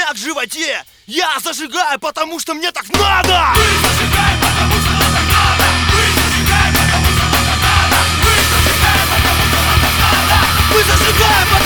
меня в животе. Я зажигаю, потому что мне так надо. Мы зажигаем, потому что нам так надо. Мы зажигаем, потому что нам так надо. Мы зажигаем, потому что нам так надо. Мы зажигаем,